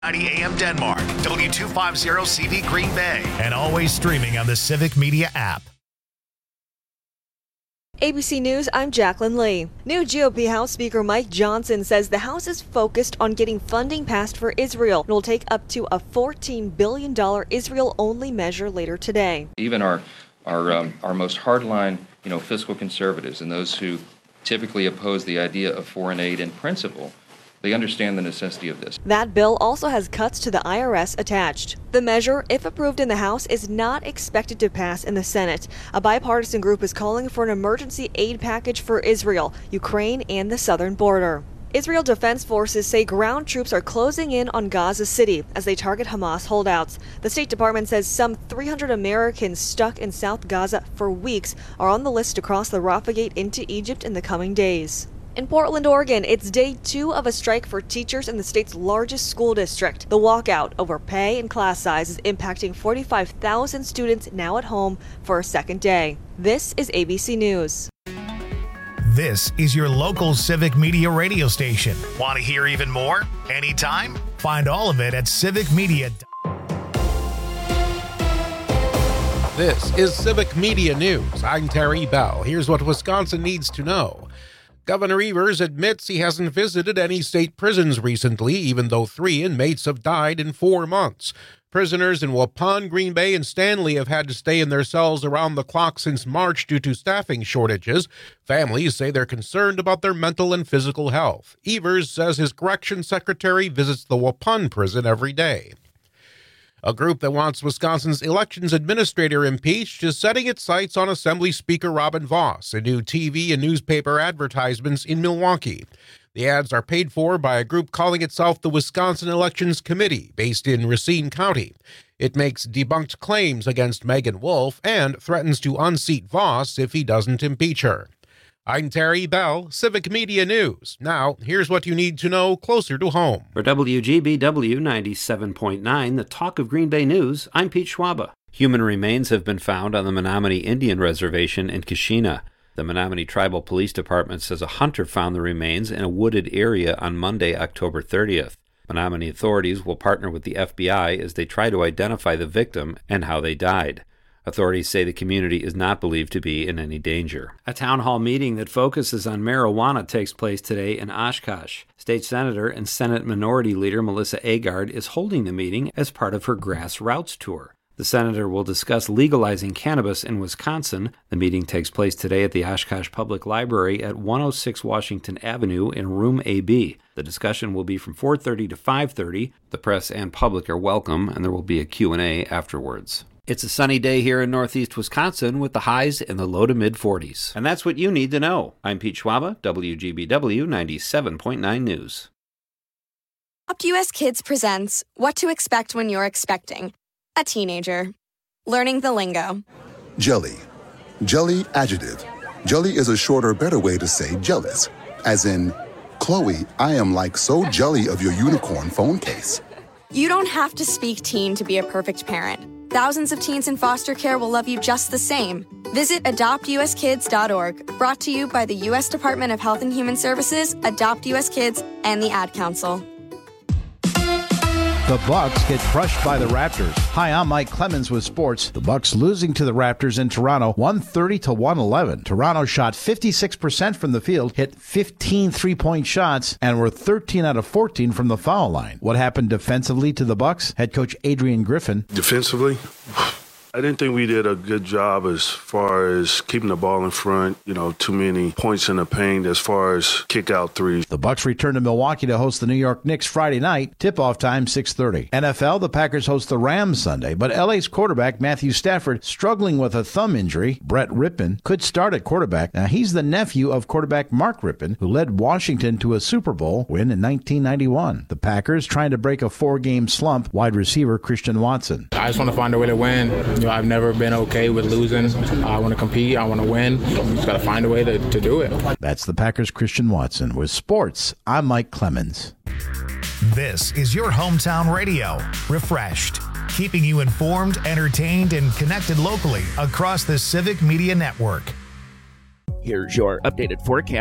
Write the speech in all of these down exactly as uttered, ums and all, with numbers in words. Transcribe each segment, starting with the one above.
ninety A M Denmark, W two fifty C V Green Bay, and always streaming on the Civic Media app. A B C News, I'm Jacqueline Lee. New G O P House Speaker Mike Johnson says the House is focused on getting funding passed for Israel. It will take up to a fourteen billion dollars Israel-only measure later today. Even our our um, our most hardline, you know, fiscal conservatives and those who typically oppose the idea of foreign aid in principle, they understand the necessity of this. That bill also has cuts to the I R S attached. The measure, if approved in the House, is not expected to pass in the Senate. A bipartisan group is calling for an emergency aid package for Israel, Ukraine, and the southern border. Israel Defense Forces say ground troops are closing in on Gaza City as they target Hamas holdouts. The State Department says some three hundred Americans stuck in South Gaza for weeks are on the list to cross the Rafah Gate into Egypt in the coming days. In Portland, Oregon, it's day two of a strike for teachers in the state's largest school district. The walkout over pay and class size is impacting forty-five thousand students now at home for a second day. This is A B C News. This is your local Civic Media radio station. Want to hear even more? Anytime? Find all of it at civic media. This is Civic Media News. I'm Terry Bell. Here's what Wisconsin needs to know. Governor Evers admits he hasn't visited any state prisons recently, even though three inmates have died in four months. Prisoners in Waupun, Green Bay, and Stanley have had to stay in their cells around the clock since March due to staffing shortages. Families say they're concerned about their mental and physical health. Evers says his corrections secretary visits the Waupun prison every day. A group that wants Wisconsin's elections administrator impeached is setting its sights on Assembly Speaker Robin Vos in new T V and newspaper advertisements in Milwaukee. The ads are paid for by a group calling itself the Wisconsin Elections Committee, based in Racine County. It makes debunked claims against Megan Wolf and threatens to unseat Vos if he doesn't impeach her. I'm Terry Bell, Civic Media News. Now, here's what you need to know closer to home. For W G B W ninety-seven point nine, the Talk of Green Bay News, I'm Pete Schwaba. Human remains have been found on the Menominee Indian Reservation in Kashina. The Menominee Tribal Police Department says a hunter found the remains in a wooded area on Monday, October thirtieth. Menominee authorities will partner with the F B I as they try to identify the victim and how they died. Authorities say the community is not believed to be in any danger. A town hall meeting that focuses on marijuana takes place today in Oshkosh. State Senator and Senate Minority Leader Melissa Agard is holding the meeting as part of her Grassroots tour. The senator will discuss legalizing cannabis in Wisconsin. The meeting takes place today at the Oshkosh Public Library at one oh six Washington Avenue in Room A B. The discussion will be from four thirty to five thirty. The press and public are welcome, and there will be a Q and A afterwards. It's a sunny day here in northeast Wisconsin with the highs in the low to mid forties. And that's what you need to know. I'm Pete Schwaba, W G B W ninety-seven point nine News. Adopt U S Kids presents What to Expect When You're Expecting a Teenager. Learning the lingo. Jelly. Jelly adjective. Jelly is a shorter, better way to say jealous. As in, Chloe, I am like so jelly of your unicorn phone case. You don't have to speak teen to be a perfect parent. Thousands of teens in foster care will love you just the same. Visit adopt u s kids dot org, brought to you by the U S Department of Health and Human Services, Adopt U S Kids, and the Ad Council. The Bucks get crushed by the Raptors. Hi, I'm Mike Clemens with sports. The Bucks losing to the Raptors in Toronto, one thirty to one eleven. Toronto shot fifty-six percent from the field, hit fifteen three-point shots, and were thirteen out of fourteen from the foul line. What happened defensively to the Bucks? Head coach Adrian Griffin. Defensively, I didn't think we did a good job as far as keeping the ball in front, you know, too many points in the paint as far as kick-out threes. The Bucks return to Milwaukee to host the New York Knicks Friday night. Tip-off time, six thirty. N F L, the Packers host the Rams Sunday, but L A's quarterback Matthew Stafford, struggling with a thumb injury. Brett Rippon could start at quarterback. Now, he's the nephew of quarterback Mark Rippon, who led Washington to a Super Bowl win in nineteen ninety-one. The Packers trying to break a four-game slump. Wide receiver Christian Watson. I just want to find a way to win. You know, I've never been okay with losing. I want to compete. I want to win. You just got to find a way to, to do it. That's the Packers' Christian Watson. With sports, I'm Mike Clemens. This is your hometown radio. Refreshed. Keeping you informed, entertained, and connected locally across the Civic Media Network. Here's your updated forecast.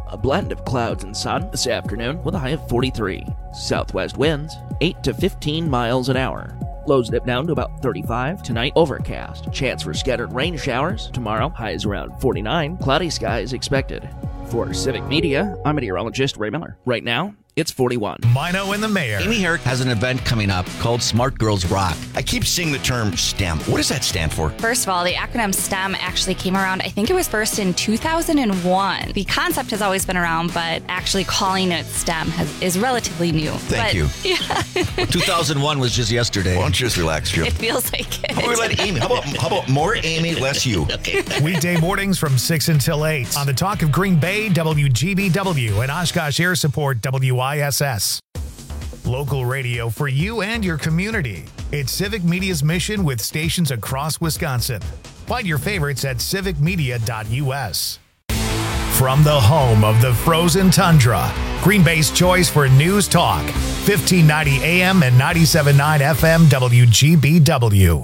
A blend of clouds and sun this afternoon with a high of forty-three. Southwest winds, eight to fifteen miles an hour. Lows dip down to about thirty-five. Tonight, overcast. Chance for scattered rain showers. Tomorrow, highs around forty-nine. Cloudy skies expected. For Civic Media, I'm meteorologist Ray Miller. Right now, it's forty-one. Mino and the Mayor. Amy Herrick has an event coming up called Smart Girls Rock. I keep seeing the term STEM. What does that stand for? First of all, the acronym STEM actually came around, I think it was first in two thousand one. The concept has always been around, but actually calling it STEM has, is relatively new. Thank but, you. Yeah. Well, two thousand one was just yesterday. Why don't you just relax, Joe? It feels like it. How about we let Amy? How about, how about more Amy, less you? Okay. Weekday mornings from six until eight on the Talk of Green Bay, W G B W, and Oshkosh Air Support, W I S S. Local radio for you and your community. It's Civic Media's mission with stations across Wisconsin. Find your favorites at civic media dot U S. From the home of the frozen tundra, Green Bay's choice for news talk, fifteen ninety A M and ninety-seven point nine F M W G B W.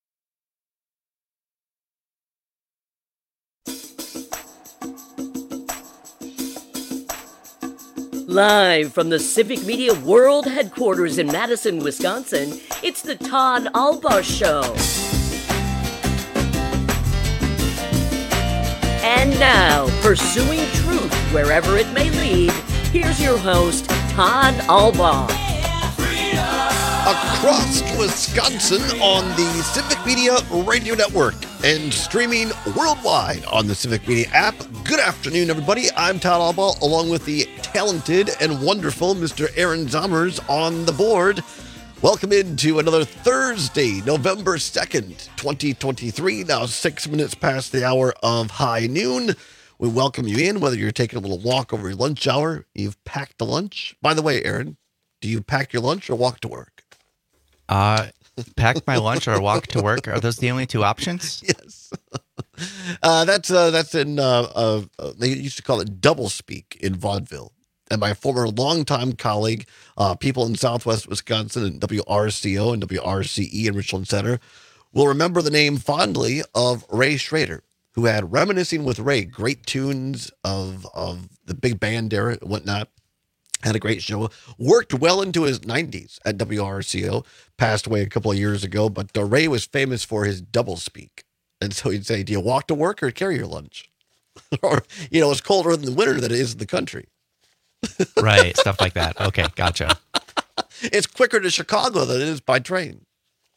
Live from the Civic Media World Headquarters in Madison, Wisconsin, it's the Todd Albaugh Show. And now, pursuing truth wherever it may lead, here's your host, Todd Albaugh. Across Wisconsin on the Civic Media Radio Network and streaming worldwide on the Civic Media app. Good afternoon, everybody. I'm Todd Albaugh, along with the talented and wonderful Mister Aaron Zommers on the board. Welcome into another Thursday, November second, twenty twenty-three. Now six minutes past the hour of high noon. We welcome you in, whether you're taking a little walk over your lunch hour, you've packed the lunch. By the way, Aaron, do you pack your lunch or walk to work? Uh, pack my lunch or walk to work. Are those the only two options? Yes. Uh, that's uh, that's in, uh, uh, uh, they used to call it double speak in vaudeville. And my former longtime colleague, uh, people in Southwest Wisconsin and W R C O and W R C E in Richland Center will remember the name fondly of Ray Schrader, who had Reminiscing with Ray, great tunes of, of the big band era and whatnot. Had a great show, worked well into his nineties at W R C O, passed away a couple of years ago, but uh, Ray was famous for his double speak. And so he'd say, do you walk to work or carry your lunch? Or, you know, it's colder in the winter than it is in the country. Right, stuff like that. Okay, gotcha. It's quicker to Chicago than it is by train.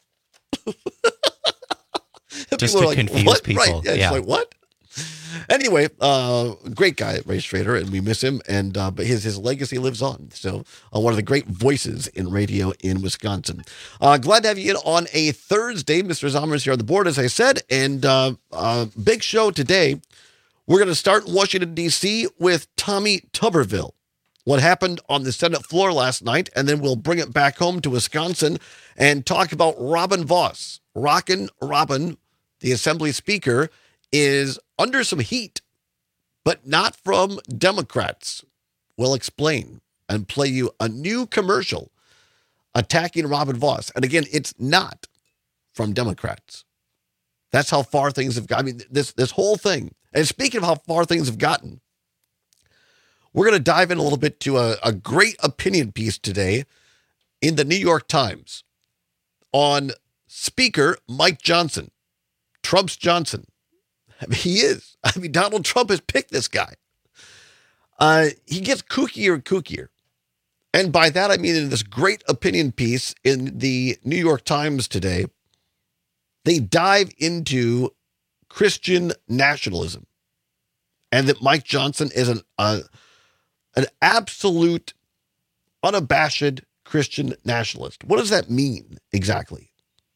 Just to like, confuse what? people. Right. Yeah, yeah. It's like, what? Anyway, uh, great guy, Ray Schrader, and we miss him. And uh, but his his legacy lives on. So uh, one of the great voices in radio in Wisconsin. Uh, glad to have you in on a Thursday. Mister Zommers here on the board, as I said, and uh, uh, big show today. We're going to start in Washington, D C with Tommy Tuberville. What happened on the Senate floor last night, and then we'll bring it back home to Wisconsin and talk about Robin Vos. Rockin' Robin, the Assembly Speaker, is under some heat, but not from Democrats. We'll explain and play you a new commercial attacking Robin Vos. And again, it's not from Democrats. That's how far things have gotten. I mean, this, this whole thing. And speaking of how far things have gotten, we're going to dive in a little bit to a, a great opinion piece today in the New York Times on Speaker Mike Johnson, Trump's Johnson. I mean, he is. I mean, Donald Trump has picked this guy. Uh, he gets kookier and kookier. And by that, I mean in this great opinion piece in the New York Times today, they dive into Christian nationalism and that Mike Johnson is an, uh, an absolute, unabashed Christian nationalist. What does that mean exactly?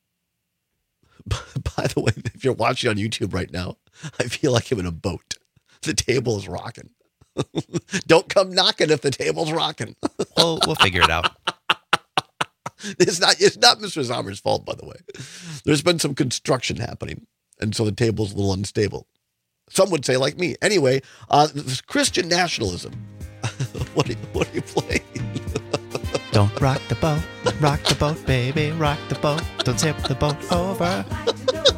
By the way, if you're watching on YouTube right now, I feel like I'm in a boat. The table is rocking. Don't come knocking if the table's rocking. We'll, we'll figure it out. It's not, it's not Mister Zommers' fault, by the way. There's been some construction happening, and so the table's a little unstable. Some would say like me. Anyway, uh, this Christian nationalism. what, are you, what are you playing? Don't rock the boat, rock the boat, baby, rock the boat. Don't tip the boat over.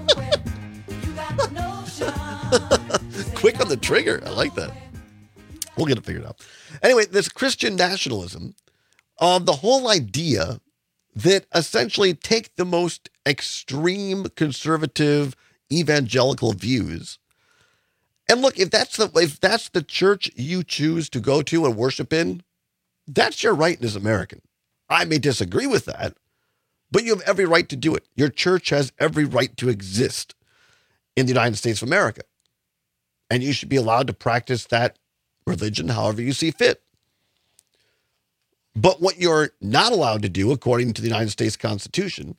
Quick on the trigger. I like that. We'll get it figured out. Anyway, this Christian nationalism, uh, the whole idea that essentially take the most extreme conservative evangelical views. And look, if that's the if that's the church you choose to go to and worship in, that's your right as American. I may disagree with that, but you have every right to do it. Your church has every right to exist in the United States of America. And you should be allowed to practice that religion however you see fit. But what you're not allowed to do, according to the United States Constitution,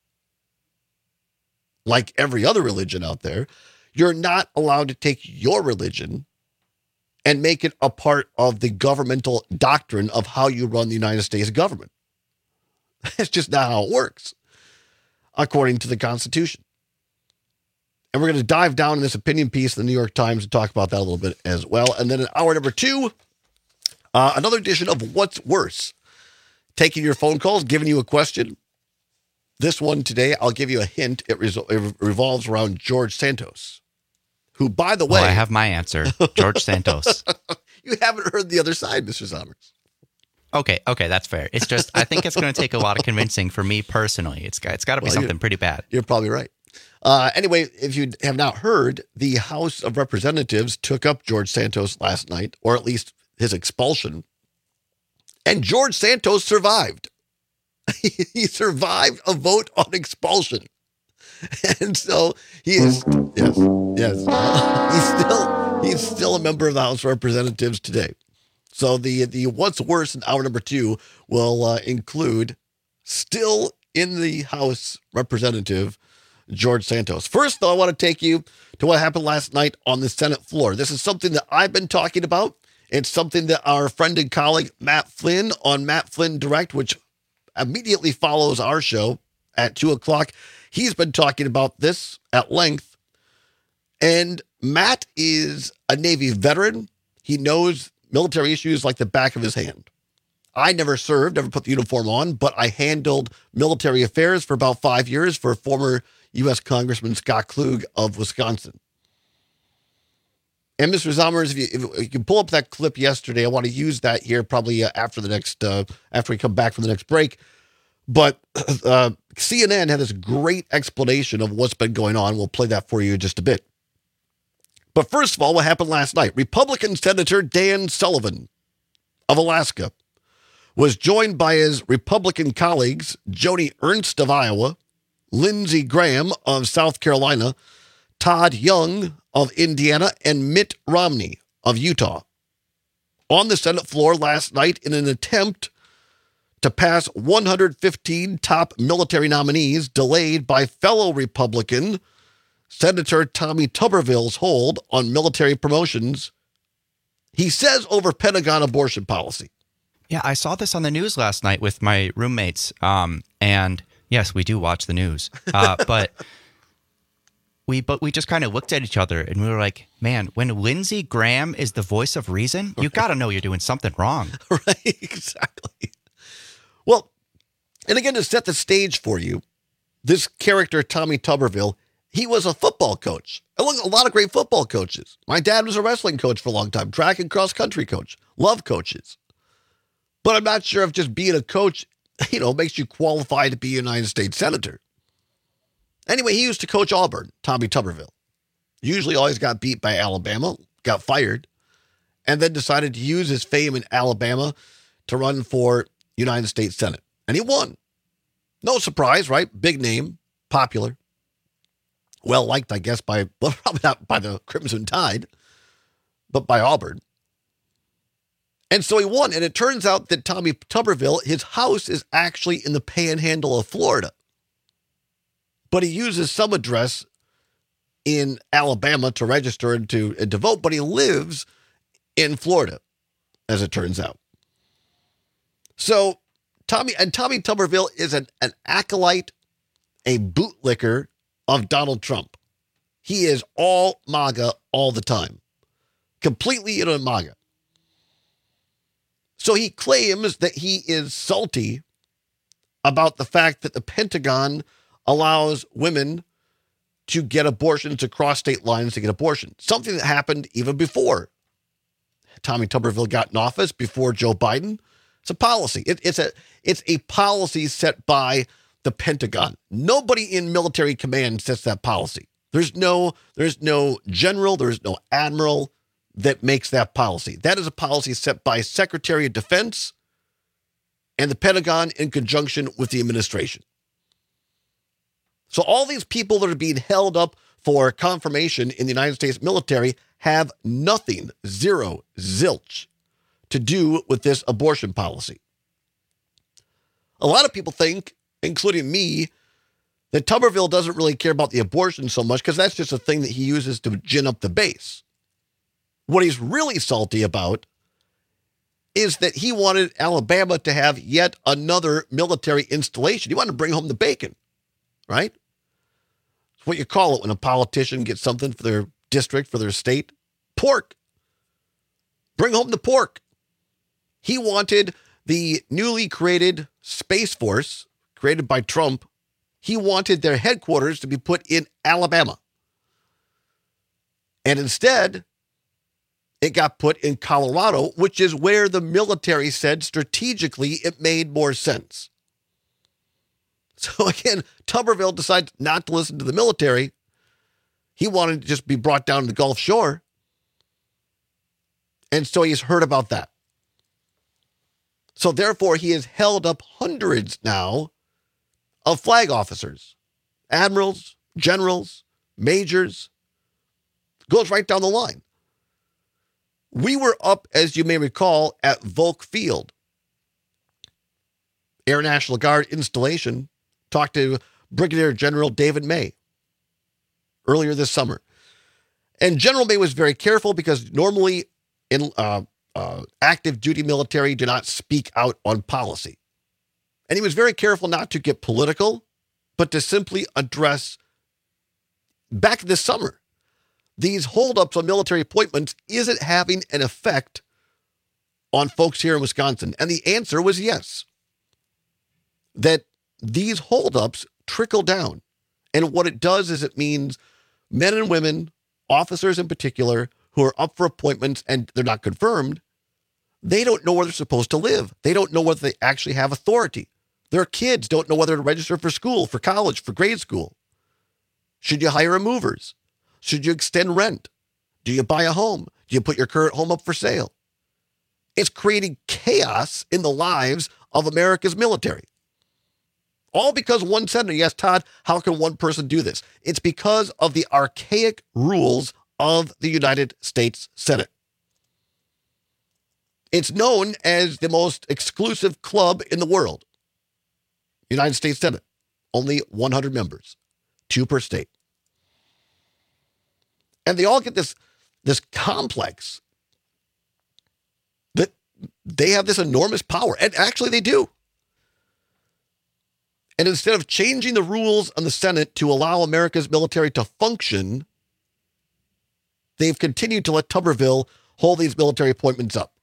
like every other religion out there, you're not allowed to take your religion and make it a part of the governmental doctrine of how you run the United States government. That's just not how it works, according to the Constitution. And we're going to dive down in this opinion piece in the New York Times and talk about that a little bit as well. And then in hour number two, uh, another edition of What's Worse? Taking your phone calls, giving you a question. This one today, I'll give you a hint. It, resol- it revolves around George Santos, who, by the way... Well, I have my answer. George Santos. You haven't heard the other side, Mister Sommers. Okay, okay, that's fair. It's just, I think it's going to take a lot of convincing for me personally. It's got, it's got to be well, something pretty bad. You're probably right. Uh, anyway, if you have not heard, the House of Representatives took up George Santos last night, or at least his expulsion, and George Santos survived. He survived a vote on expulsion. And so he is, yes, yes, he's still, he's still a member of the House of Representatives today. So the, the What's Worse in hour number two will uh, include still in the House Representative George Santos. First, though, I want to take you to what happened last night on the Senate floor. This is something that I've been talking about. It's something that our friend and colleague Matt Flynn on Matt Flynn Direct, which immediately follows our show at two o'clock, he's been talking about this at length. And Matt is a Navy veteran. He knows military issues like the back of his hand. I never served, never put the uniform on, but I handled military affairs for about five years for former U S Congressman Scott Klug of Wisconsin. And Mister Zommers, if you, if you can pull up that clip yesterday, I want to use that here probably uh, after the next, uh, after we come back from the next break. But uh, C N N had this great explanation of what's been going on. We'll play that for you in just a bit. But first of all, what happened last night? Republican Senator Dan Sullivan of Alaska was joined by his Republican colleagues, Joni Ernst of Iowa, Lindsey Graham of South Carolina, Todd Young of Indiana, and Mitt Romney of Utah on the Senate floor last night in an attempt to pass one hundred fifteen top military nominees delayed by fellow Republican Senator Tommy Tuberville's hold on military promotions, he says, over Pentagon abortion policy. Yeah, I saw this on the news last night with my roommates. Um, and yes, we do watch the news. Uh, but we but we just kind of looked at each other and we were like, man, when Lindsey Graham is the voice of reason, you got to know you're doing something wrong. Right, exactly. Well, and again, to set the stage for you, this character, Tommy Tuberville, he was a football coach. A lot of great football coaches. My dad was a wrestling coach for a long time, track and cross country coach. Love coaches. But I'm not sure if just being a coach, you know, makes you qualified to be a United States Senator. Anyway, he used to coach Auburn, Tommy Tuberville. Usually always got beat by Alabama, got fired, and then decided to use his fame in Alabama to run for United States Senate. And he won. No surprise, right? Big name, popular. Well liked, I guess, by, well, probably not by the Crimson Tide, but by Auburn. And so he won. And it turns out that Tommy Tuberville, his house is actually in the panhandle of Florida. But he uses some address in Alabama to register and to, and to vote, but he lives in Florida, as it turns out. So Tommy, and Tommy Tuberville is an, an acolyte, a bootlicker of Donald Trump. He is all MAGA all the time. Completely in a MAGA. So he claims that he is salty about the fact that the Pentagon allows women to get abortions, to cross state lines to get abortion. Something that happened even before Tommy Tuberville got in office before Joe Biden. It's a policy. It, it's a it's a policy set by the Pentagon. Nobody in military command sets that policy. There's no there's no general, there's no admiral that makes that policy. That is a policy set by Secretary of Defense and the Pentagon in conjunction with the administration. So all these people that are being held up for confirmation in the United States military have nothing, zero, zilch, to do with this abortion policy. A lot of people think, including me, that Tuberville doesn't really care about the abortion so much because that's just a thing that he uses to gin up the base. What he's really salty about is that he wanted Alabama to have yet another military installation. He wanted to bring home the bacon, right? It's what you call it when a politician gets something for their district, for their state. Pork. Bring home the pork. He wanted the newly created Space Force, created by Trump, he wanted their headquarters to be put in Alabama. And instead, it got put in Colorado, which is where the military said strategically it made more sense. So again, Tuberville decided not to listen to the military. He wanted to just be brought down to the Gulf Shore. And so he's heard about that. So therefore, he has held up hundreds now of flag officers, admirals, generals, majors. Goes right down the line. We were up, as you may recall, at Volk Field, Air National Guard installation. Talked to Brigadier General David May earlier this summer. And General May was very careful because normally in uh, uh, active duty military do not speak out on policy. And he was very careful not to get political, but to simply address, back this summer, these holdups on military appointments isn't having an effect on folks here in Wisconsin. And the answer was yes. That these holdups trickle down. And what it does is it means men and women, officers in particular, who are up for appointments and they're not confirmed, they don't know where they're supposed to live. They don't know whether they actually have authority. Their kids don't know whether to register for school, for college, for grade school. Should you hire a movers? Should you extend rent? Do you buy a home? Do you put your current home up for sale? It's creating chaos in the lives of America's military. All because one senator, yes, Todd, how can one person do this? It's because of the archaic rules of the United States Senate. It's known as the most exclusive club in the world. United States Senate, only one hundred members, two per state. And they all get this, this complex that they have this enormous power. And actually they do. And instead of changing the rules on the Senate to allow America's military to function, they've continued to let Tuberville hold these military appointments up.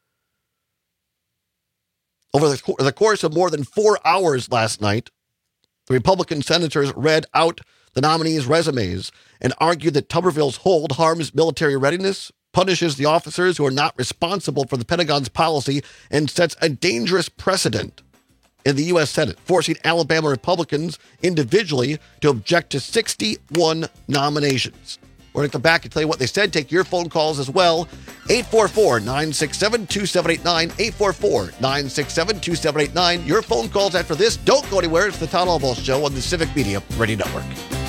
Over the, the course of more than four hours last night, the Republican senators read out the nominees' resumes and argued that Tuberville's hold harms military readiness, punishes the officers who are not responsible for the Pentagon's policy, and sets a dangerous precedent in the U S Senate, forcing Alabama Republicans individually to object to sixty-one nominations. We're going to come back and tell you what they said. Take your phone calls as well. eight four four, nine six seven, two seven eight nine, eight four four, nine six seven, two seven eight nine. Your phone calls after this. Don't go anywhere. It's the Todd Albaugh Show on the Civic Media Radio Network.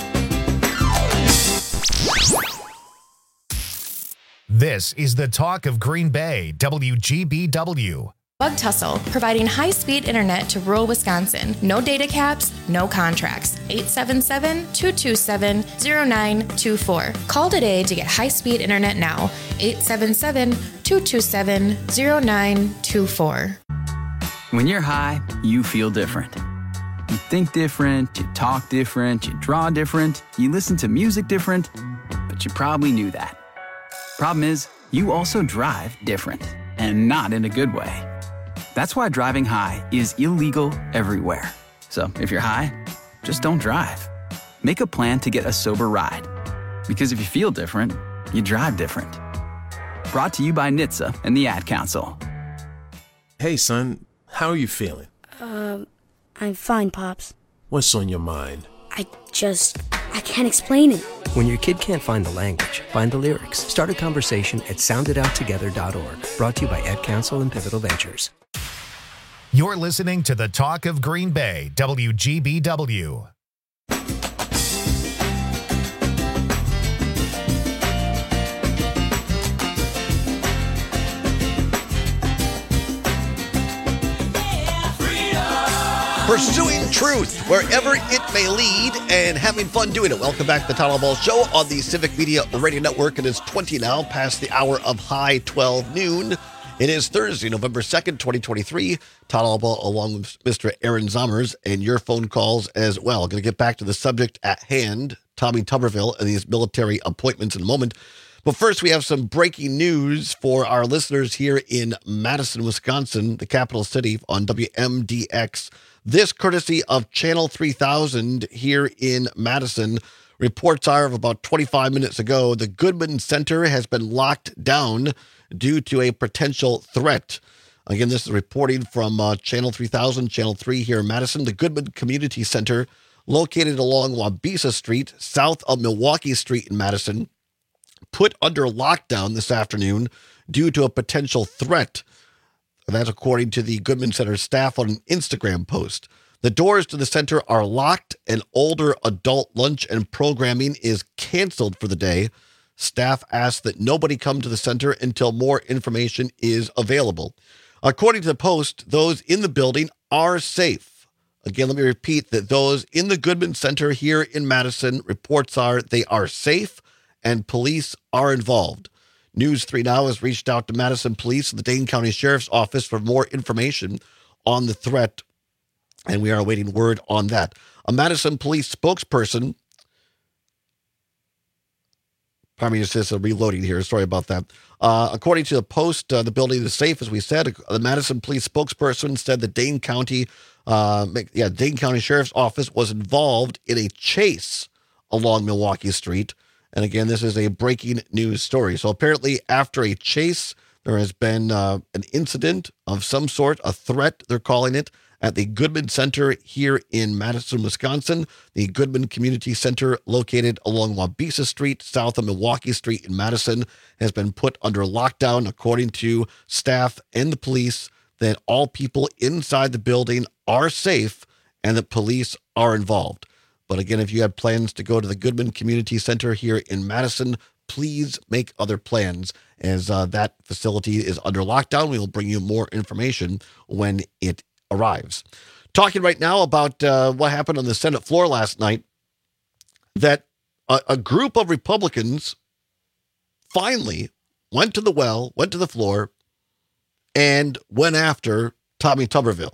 This is the talk of Green Bay, W G B W. Bug Tussle, providing high-speed internet to rural Wisconsin. No data caps, no contracts. eight seven seven, two two seven, zero nine two four. Call today to get high-speed internet now. eight seven seven, two two seven, zero nine two four. When you're high, you feel different. You think different, you talk different, you draw different, you listen to music different, but you probably knew that. Problem is, you also drive different, and not in a good way. That's why driving high is illegal everywhere. So if you're high, just don't drive. Make a plan to get a sober ride. Because if you feel different, you drive different. Brought to you by N H T S A and the Ad Council. Hey, son, how are you feeling? Um, I'm fine, Pops. What's on your mind? I just, I can't explain it. When your kid can't find the language, find the lyrics. Start a conversation at sound it out together dot org. Brought to you by Ad Council and Pivotal Ventures. You're listening to the Talk of Green Bay, W G B W. Pursuing truth wherever it may lead and having fun doing it. Welcome back to the Todd Ball Show on the Civic Media Radio Network. It is twenty now, past the hour of high twelve noon. It is Thursday, November second, twenty twenty-three. Todd Ball along with Mister Aaron Zommers and your phone calls as well. Going to get back to the subject at hand, Tommy Tuberville and these military appointments in a moment. But first, we have some breaking news for our listeners here in Madison, Wisconsin, the capital city, on W M D X. This courtesy of Channel three thousand here in Madison. Reports are of about twenty-five minutes ago, the Goodman Center has been locked down due to a potential threat. Again, this is reporting from uh, Channel three thousand, Channel three here in Madison. The Goodman Community Center, located along Wabisa Street, south of Milwaukee Street in Madison, put under lockdown this afternoon due to a potential threat. That's according to the Goodman Center staff on an Instagram post. The doors to the center are locked and older adult lunch and programming is canceled for the day. Staff asked that nobody come to the center until more information is available. According to the post, those in the building are safe. Again, let me repeat that those in the Goodman Center here in Madison, reports are they are safe and police are involved. News three Now has reached out to Madison Police and the Dane County Sheriff's Office for more information on the threat, and we are awaiting word on that. A Madison Police spokesperson, pardon me, it's just a reloading here, sorry about that. Uh, according to the post, uh, the building is safe, as we said. The Madison Police spokesperson said the Dane County, uh, yeah, Dane County Sheriff's Office was involved in a chase along Milwaukee Street. And again, this is a breaking news story. So apparently after a chase, there has been uh, an incident of some sort, a threat, they're calling it, at the Goodman Center here in Madison, Wisconsin. The Goodman Community Center, located along Wabisa Street, south of Milwaukee Street in Madison, has been put under lockdown, according to staff and the police, that all people inside the building are safe and that police are involved. But again, if you have plans to go to the Goodman Community Center here in Madison, please make other plans, as uh, that facility is under lockdown. We will bring you more information when it arrives. Talking right now about uh, what happened on the Senate floor last night, that a, a group of Republicans finally went to the well, went to the floor, and went after Tommy Tuberville.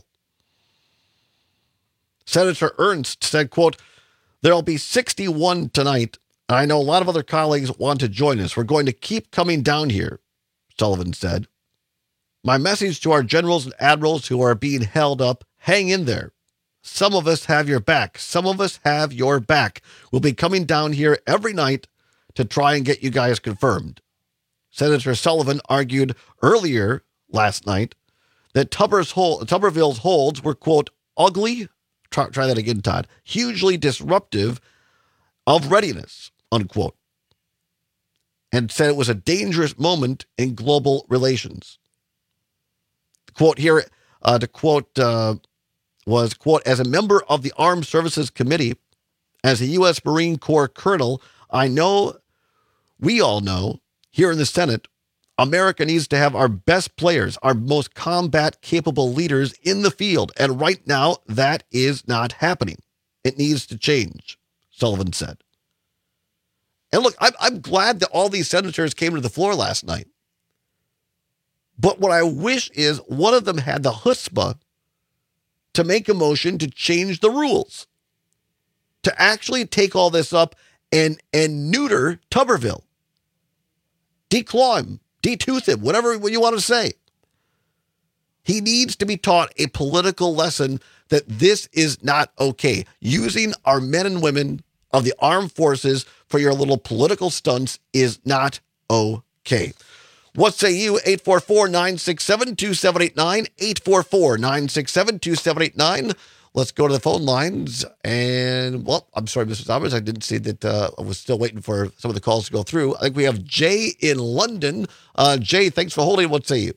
Senator Ernst said, quote, "There'll be sixty-one tonight. I know a lot of other colleagues want to join us. We're going to keep coming down here," Sullivan said. "My message to our generals and admirals who are being held up, hang in there. Some of us have your back. Some of us have your back. We'll be coming down here every night to try and get you guys confirmed." Senator Sullivan argued earlier last night that Tuber's hold, Tuberville's holds were, quote, "ugly," try, try that again, Todd, "hugely disruptive of readiness," unquote, and said it was a dangerous moment in global relations. The quote here, uh, the quote uh, was, quote, "As a member of the Armed Services Committee, as a U S Marine Corps colonel, I know, we all know, here in the Senate, America needs to have our best players, our most combat-capable leaders in the field. And right now, that is not happening. It needs to change," Sullivan said. And look, I'm, I'm glad that all these senators came to the floor last night. But what I wish is one of them had the chutzpah to make a motion to change the rules, to actually take all this up and, and neuter Tuberville, declaw him, detooth him, whatever you want to say. He needs to be taught a political lesson that this is not okay. Using our men and women of the armed forces for your little political stunts is not okay. What say you? eight four four, nine six seven, two seven eight nine, eight four four, nine six seven, two seven eight nine. Let's go to the phone lines. And, well, I'm sorry, Mister Thomas. I didn't see that. Uh, I was still waiting for some of the calls to go through. I think we have Jay in London. Uh, Jay, thanks for holding. What say you?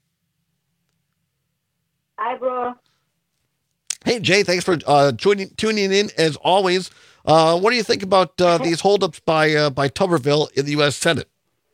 Hi, bro. Hey, Jay, thanks for uh, tuning, tuning in as always. Uh, what do you think about uh, these holdups by uh, by Tuberville in the U S Senate?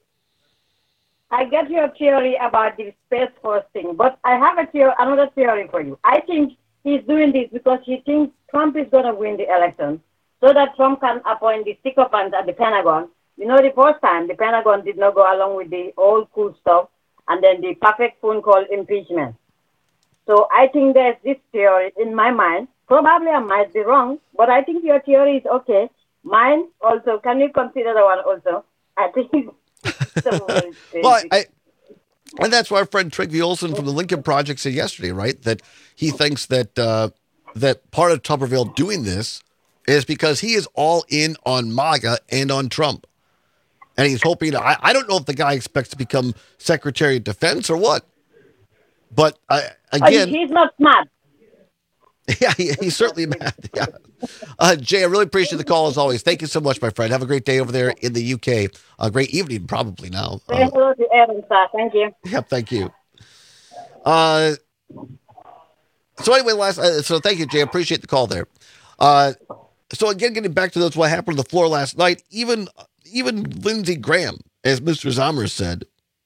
I get your theory about the Space Force thing, but I have a theory, another theory for you. I think he's doing this because he thinks Trump is going to win the election so that Trump can appoint the sycophants at the Pentagon. You know, the first time, the Pentagon did not go along with the old cool stuff, and then the perfect phone call impeachment. So I think there's this theory in my mind. Probably I might be wrong, but I think your theory is okay. Mine also, can you consider the one also? I think... well, I, and that's why our friend Trygve Olsen from the Lincoln Project said yesterday, right, that he thinks that uh, that part of Tuberville doing this is because he is all in on MAGA and on Trump. And he's hoping, I, I don't know if the guy expects to become Secretary of Defense or what. But uh, again... He's not smart. Yeah, he, he's certainly mad. Yeah. Uh, Jay, I really appreciate the call as always. Thank you so much, my friend. Have a great day over there in the U K. A great evening, probably now. Say hello to Aaron, sir. Thank you. Yep, thank you. Uh, so anyway, last. Uh, so thank you, Jay. I appreciate the call there. Uh, so again, getting back to those, what happened on the floor last night. Even even Lindsey Graham, as Mister Zomer said,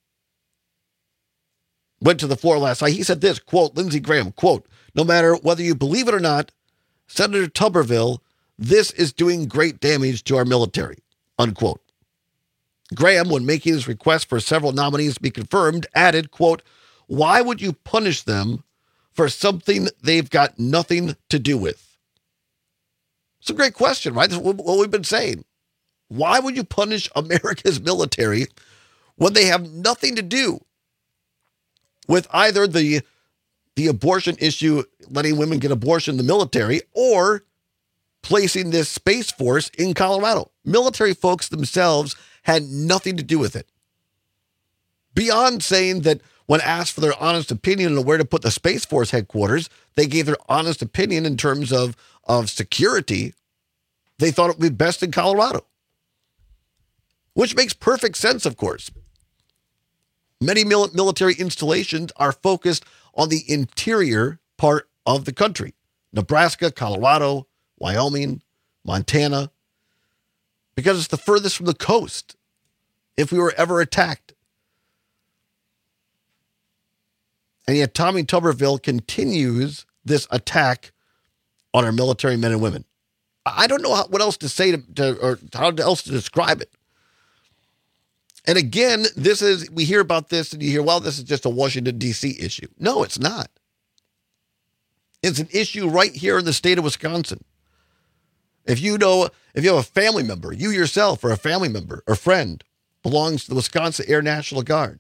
went to the floor last night. He said this, quote, Lindsey Graham, quote, "No matter whether you believe it or not, Senator Tuberville, this is doing great damage to our military," unquote. Graham, when making his request for several nominees to be confirmed, added, quote, "Why would you punish them for something they've got nothing to do with?" It's a great question, right? That's what we've been saying. Why would you punish America's military when they have nothing to do with either the the abortion issue, letting women get abortion in the military, or placing this Space Force in Colorado? Military folks themselves had nothing to do with it. Beyond saying that when asked for their honest opinion on where to put the Space Force headquarters, they gave their honest opinion in terms of, of security. They thought it would be best in Colorado, which makes perfect sense, of course. Many mil- military installations are focused on the interior part of the country. Nebraska, Colorado, Wyoming, Montana, because it's the furthest from the coast if we were ever attacked. And yet Tommy Tuberville continues this attack on our military men and women. I don't know how, what else to say to, to or how else to describe it. And again, this is, we hear about this and you hear, well, this is just a Washington, D C issue. No, it's not. It's an issue right here in the state of Wisconsin. If you know, if you have a family member, you yourself or a family member or friend belongs to the Wisconsin Air National Guard,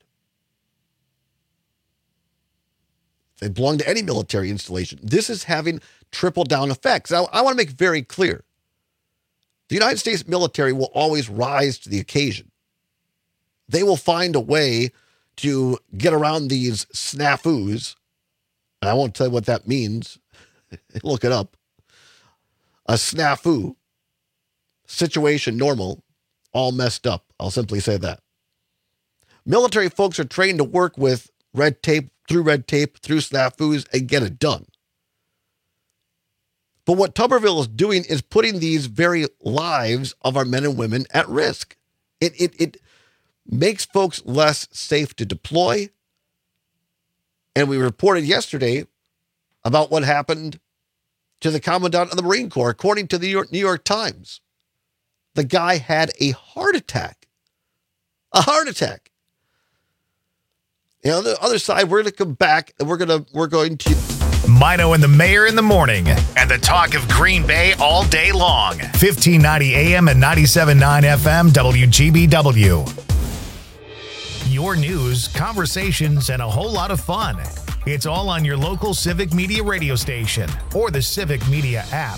if they belong to any military installation, this is having trickle-down effects. Now, I want to make very clear, the United States military will always rise to the occasion. They will find a way to get around these snafus. And I won't tell you what that means. Look it up. A snafu, situation normal, all messed up. I'll simply say that. Military folks are trained to work with red tape, through red tape, through snafus, and get it done. But what Tuberville is doing is putting these very lives of our men and women at risk. It, it, it makes folks less safe to deploy. And we reported yesterday about what happened to the Commandant of the Marine Corps. According to the New York, New York Times, the guy had a heart attack. A heart attack. You know, on the other side, we're going to come back and we're going to, we're going to. Mino and the Mayor in the morning, and the talk of Green Bay all day long. fifteen ninety A M and ninety-seven point nine F M W G B W. Your news, conversations, and a whole lot of fun. It's all on your local Civic Media radio station or the Civic Media app.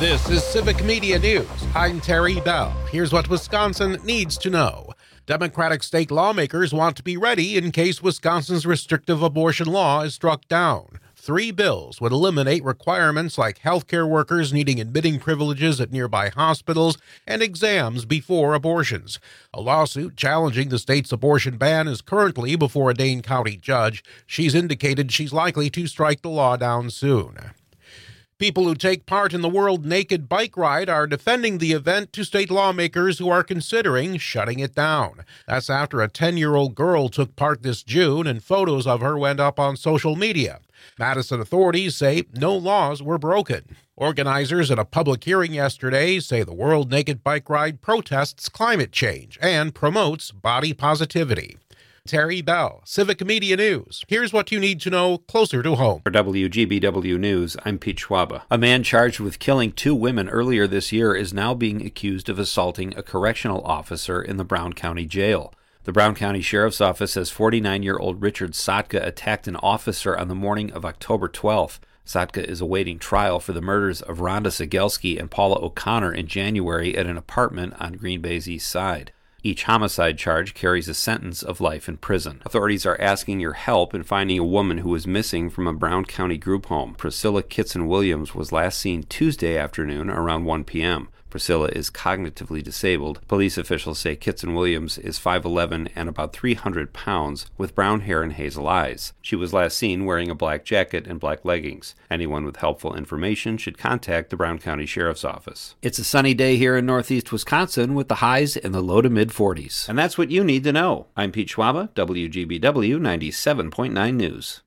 This is Civic Media News. I'm Terry Bell. Here's what Wisconsin needs to know. Democratic state lawmakers want to be ready in case Wisconsin's restrictive abortion law is struck down. Three bills would eliminate requirements like healthcare workers needing admitting privileges at nearby hospitals and exams before abortions. A lawsuit challenging the state's abortion ban is currently before a Dane County judge. She's indicated she's likely to strike the law down soon. People who take part in the World Naked Bike Ride are defending the event to state lawmakers who are considering shutting it down. That's after a ten-year-old girl took part this June and photos of her went up on social media. Madison authorities say no laws were broken. Organizers at a public hearing yesterday say the World Naked Bike Ride protests climate change and promotes body positivity. Terry Bell, Civic Media News. Here's what you need to know closer to home. For W G B W News, I'm Pete Schwaba. A man charged with killing two women earlier this year is now being accused of assaulting a correctional officer in the Brown County Jail. The Brown County Sheriff's Office says forty-nine-year-old Richard Sotka attacked an officer on the morning of October twelfth. Sotka is awaiting trial for the murders of Rhonda Cegelski and Paula O'Connor in January at an apartment on Green Bay's east side. Each homicide charge carries a sentence of life in prison. Authorities are asking your help in finding a woman who was missing from a Brown County group home. Priscilla Kitson-Williams was last seen Tuesday afternoon around one p.m. Priscilla is cognitively disabled. Police officials say Kitson-Williams is five eleven and about three hundred pounds, with brown hair and hazel eyes. She was last seen wearing a black jacket and black leggings. Anyone with helpful information should contact the Brown County Sheriff's Office. It's a sunny day here in northeast Wisconsin with the highs in the low to mid forties. And that's what you need to know. I'm Pete Schwaba, W G B W ninety-seven point nine News.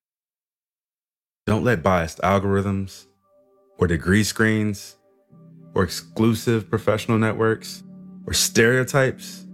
Don't let biased algorithms or degree screens or exclusive professional networks, or stereotypes.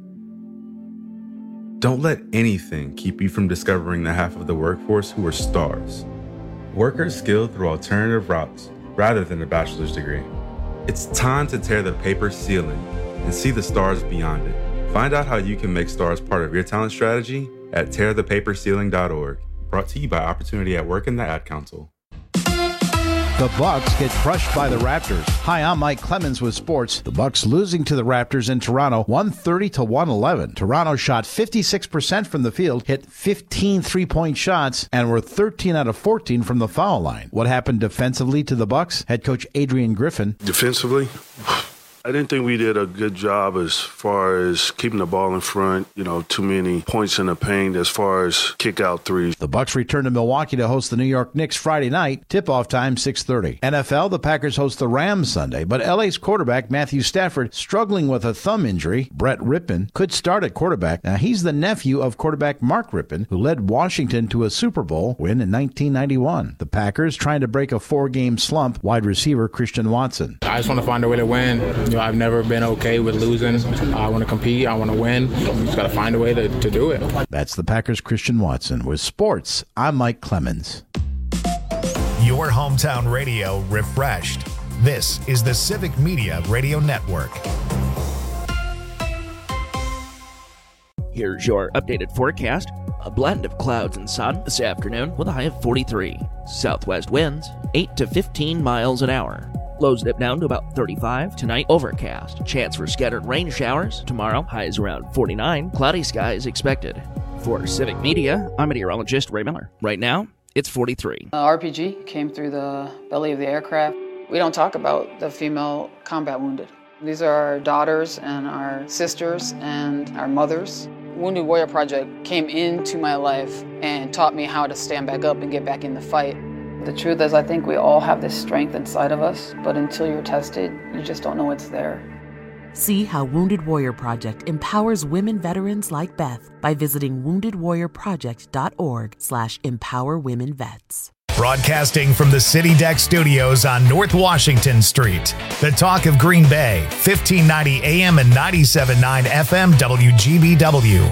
Don't let anything keep you from discovering the half of the workforce who are stars. Workers skilled through alternative routes rather than a bachelor's degree. It's time to tear the paper ceiling and see the stars beyond it. Find out how you can make stars part of your talent strategy at tear the paper ceiling dot org. Brought to you by Opportunity at Work and the Ad Council. The Bucks get crushed by the Raptors. Hi, I'm Mike Clemens with sports. The Bucks losing to the Raptors in Toronto, one thirty to one eleven. Toronto shot fifty-six percent from the field, hit fifteen three-point shots, and were thirteen out of fourteen from the foul line. What happened defensively to the Bucks? Head coach Adrian Griffin. Defensively, I didn't think we did a good job as far as keeping the ball in front, you know, too many points in the paint as far as kick out threes. The Bucks return to Milwaukee to host the New York Knicks Friday night. Tip-off time six thirty. N F L, the Packers host the Rams Sunday, but L A's quarterback Matthew Stafford struggling with a thumb injury. Brett Rippon could start at quarterback. Now, he's the nephew of quarterback Mark Rippon, who led Washington to a Super Bowl win in nineteen ninety-one. The Packers trying to break a four-game slump. Wide receiver Christian Watson. I just want to find a way to win. You know, I've never been okay with losing. I want to compete. I want to win. You just got to find a way to, to do it. That's the Packers' Christian Watson. With sports, I'm Mike Clemens. Your hometown radio refreshed. This is the Civic Media Radio Network. Here's your updated forecast. A blend of clouds and sun this afternoon with a high of forty-three. Southwest winds, eight to fifteen miles an hour. Lows dip down to about thirty-five. Tonight, overcast. Chance for scattered rain showers. Tomorrow, highs around forty-nine. Cloudy skies expected. For Civic Media, I'm meteorologist Ray Miller. Right now, it's forty-three. Uh, R P G came through the belly of the aircraft. We don't talk about the female combat wounded. These are our daughters and our sisters and our mothers. Wounded Warrior Project came into my life and taught me how to stand back up and get back in the fight. The truth is, I think we all have this strength inside of us, but until you're tested, you just don't know it's there. See how Wounded Warrior Project empowers women veterans like Beth by visiting wounded warrior project dot org slash empower women vets. Broadcasting from the City Deck Studios on North Washington Street. The talk of Green Bay, fifteen ninety A M and ninety-seven point nine F M W G B W.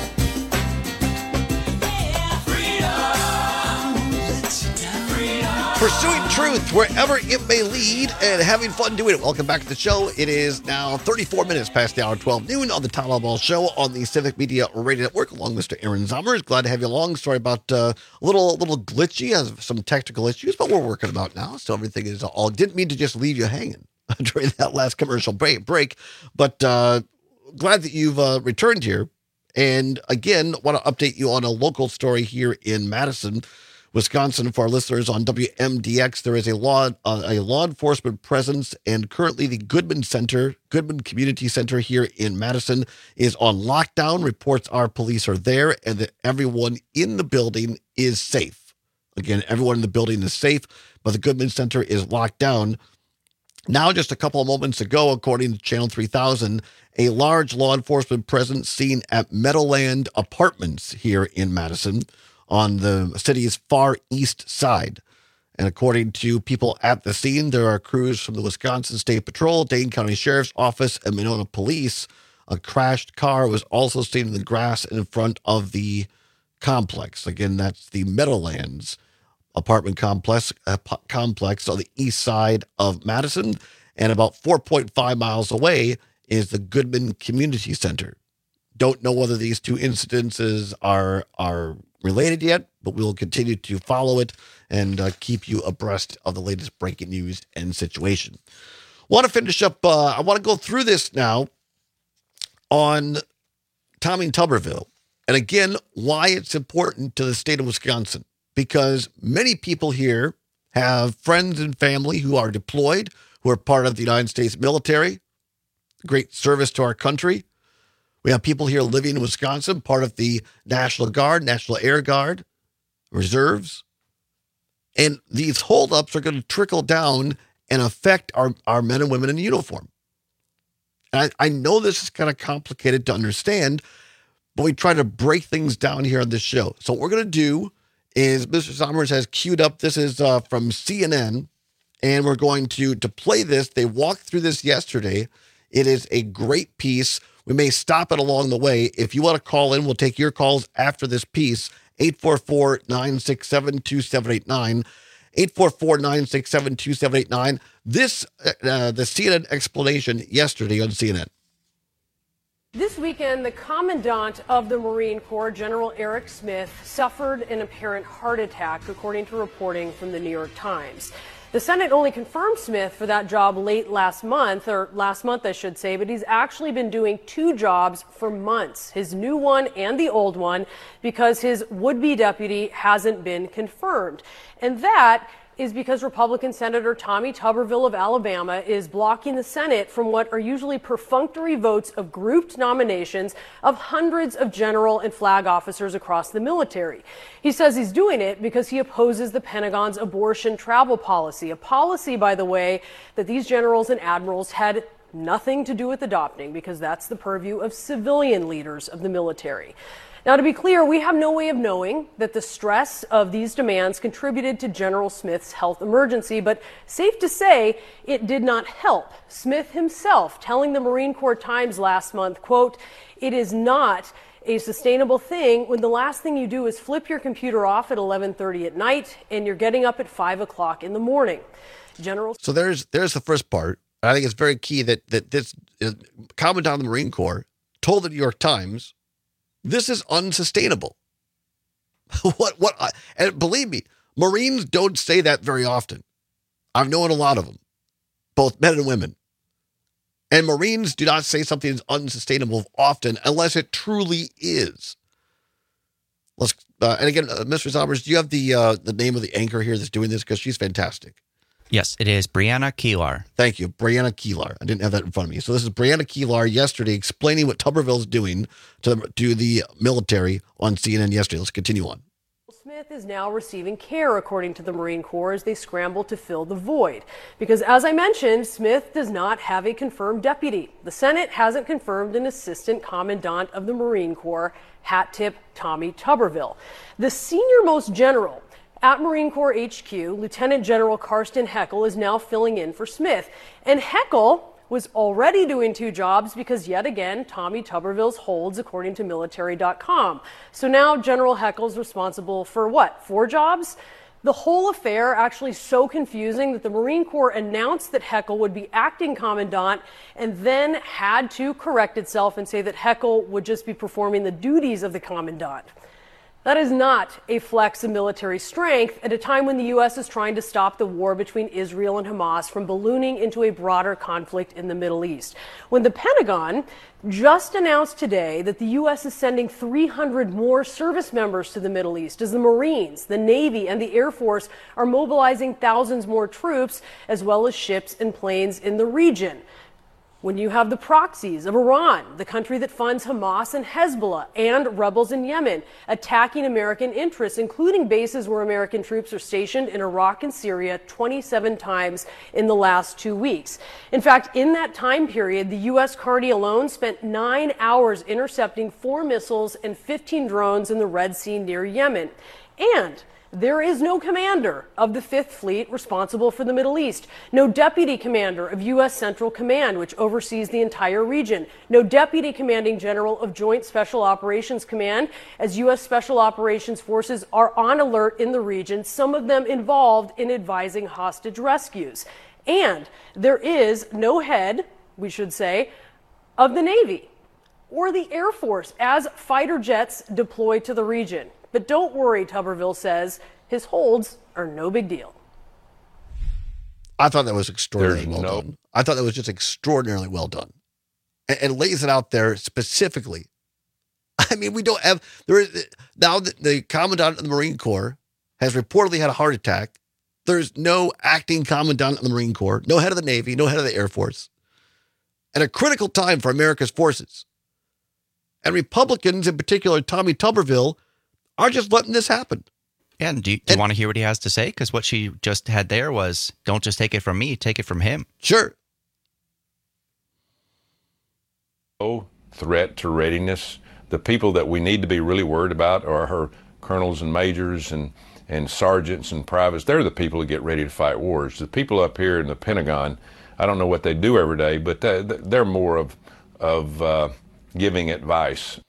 Freedom. Pursuing truth wherever it may lead and having fun doing it. Welcome back to the show. It is now thirty-four minutes past the hour, twelve noon on the Tom Albaugh Show on the Civic Media Radio Network, along with Mister Aaron Zommers. Glad to have you along. Sorry about uh, a little little glitchy, has some technical issues, but we're working about now. So everything is all. Didn't mean to just leave you hanging during that last commercial break, break but uh, glad that you've uh, returned here. And again, want to update you on a local story here in Madison, Wisconsin. For our listeners on W M D X, there is a law uh, a law enforcement presence, and currently the Goodman Center, Goodman Community Center here in Madison is on lockdown. Reports are police are there and that everyone in the building is safe. Again, everyone in the building is safe, but the Goodman Center is locked down. Now, just a couple of moments ago, according to Channel three thousand, a large law enforcement presence seen at Meadowland Apartments here in Madison on the city's far east side. And according to people at the scene, there are crews from the Wisconsin State Patrol, Dane County Sheriff's Office, and Monona Police. A crashed car was also seen in the grass in front of the complex. Again, that's the Meadowlands apartment complex, uh, complex on the east side of Madison. And about four point five miles away is the Goodman Community Center. Don't know whether these two incidences are are related yet, but we'll continue to follow it and uh, keep you abreast of the latest breaking news and situation. Want to finish up, uh, I want to go through this now on Tommy Tuberville. And again, why it's important to the state of Wisconsin, because many people here have friends and family who are deployed, who are part of the United States military, great service to our country. We have people here living in Wisconsin, part of the National Guard, National Air Guard, reserves. And these holdups are going to trickle down and affect our, our men and women in uniform. And I, I know this is kind of complicated to understand, but we try to break things down here on this show. So what we're going to do is Mister Zommers has queued up. This is uh, from C N N, and we're going to, to play this. They walked through this yesterday. It is a great piece. We may stop it along the way. If you want to call in, we'll take your calls after this piece. eight four four, nine six seven, two seven eight nine. eight four four, nine six seven, two seven eight nine. This, uh, the C N N explanation yesterday on C N N. This weekend, the Commandant of the Marine Corps, General Eric Smith, suffered an apparent heart attack, according to reporting from the New York Times. The Senate only confirmed Smith for that job late last month, or last month, I should say, but he's actually been doing two jobs for months, his new one and the old one, because his would-be deputy hasn't been confirmed. And that is because Republican Senator Tommy Tuberville of Alabama is blocking the Senate from what are usually perfunctory votes of grouped nominations of hundreds of general and flag officers across the military. He says he's doing it because he opposes the Pentagon's abortion travel policy, a policy, by the way, that these generals and admirals had nothing to do with adopting, because that's the purview of civilian leaders of the military. Now, to be clear, we have no way of knowing that the stress of these demands contributed to General Smith's health emergency, but safe to say it did not help. Smith himself telling the Marine Corps Times last month, quote, "It is not a sustainable thing when the last thing you do is flip your computer off at eleven thirty at night and you're getting up at five o'clock in the morning." General. So there's there's the first part. I think it's very key that, that this uh, Commandant of the Marine Corps told the New York Times, this is unsustainable. what, what, I, and believe me, Marines don't say that very often. I've known a lot of them, both men and women. And Marines do not say something is unsustainable often unless it truly is. Let's, uh, and again, uh, Mister Zommers, do you have the, uh, the name of the anchor here that's doing this? Because she's fantastic. Yes, it is Brianna Keelar. Thank you, Brianna Keelar. I didn't have that in front of me. So this is Brianna Keelar yesterday explaining what Tuberville's doing to, to the military on C N N yesterday. Let's continue on. Smith is now receiving care, according to the Marine Corps, as they scramble to fill the void. Because, as I mentioned, Smith does not have a confirmed deputy. The Senate hasn't confirmed an assistant commandant of the Marine Corps, hat tip Tommy Tuberville. The senior-most general at Marine Corps H Q, Lieutenant General Karsten Heckel, is now filling in for Smith. And Heckel was already doing two jobs because, yet again, Tommy Tuberville's holds, according to military dot com. So now General Heckel's responsible for what? Four jobs? The whole affair actually so confusing that the Marine Corps announced that Heckel would be acting commandant and then had to correct itself and say that Heckel would just be performing the duties of the commandant. That is not a flex of military strength at a time when the U S is trying to stop the war between Israel and Hamas from ballooning into a broader conflict in the Middle East. When the Pentagon just announced today that the U S is sending three hundred more service members to the Middle East as the Marines, the Navy, and the Air Force are mobilizing thousands more troops as well as ships and planes in the region. When you have the proxies of Iran, the country that funds Hamas and Hezbollah and rebels in Yemen, attacking American interests, including bases where American troops are stationed in Iraq and Syria twenty-seven times in the last two weeks. In fact, in that time period, the U S Carney alone spent nine hours intercepting four missiles and fifteen drones in the Red Sea near Yemen. And there is no commander of the Fifth Fleet responsible for the Middle East. No deputy commander of U S Central Command, which oversees the entire region. No deputy commanding general of Joint Special Operations Command, as U S Special Operations forces are on alert in the region, some of them involved in advising hostage rescues. And there is no head, we should say, of the Navy or the Air Force as fighter jets deploy to the region. But don't worry, Tuberville says, his holds are no big deal. I thought that was extraordinarily There's well no- done. I thought that was just extraordinarily well done. And, and lays it out there specifically. I mean, we don't have, there is, now that the Commandant of the Marine Corps has reportedly had a heart attack, there's no acting Commandant of the Marine Corps, no head of the Navy, no head of the Air Force. At a critical time for America's forces. And Republicans, in particular, Tommy Tuberville, are just letting this happen. Yeah, and do you, do you want to hear what he has to say? Because what she just had there was, don't just take it from me, take it from him. Sure. No threat to readiness. The people that we need to be really worried about are her colonels and majors and, and sergeants and privates. They're the people who get ready to fight wars. The people up here in the Pentagon, I don't know what they do every day, but they, they're more of, of uh, giving advice.